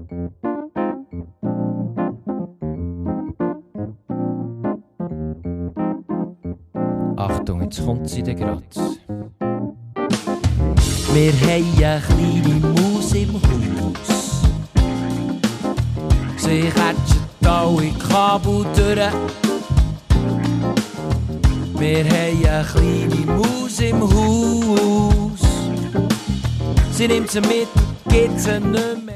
Achtung, jetzt kommt sie gerade. Wir haben eine kleine Maus im Haus. Sie catcht alle Kabel durch. Wir haben eine kleine Maus im Haus. Sie nimmt sie mit, geht sie nicht mehr.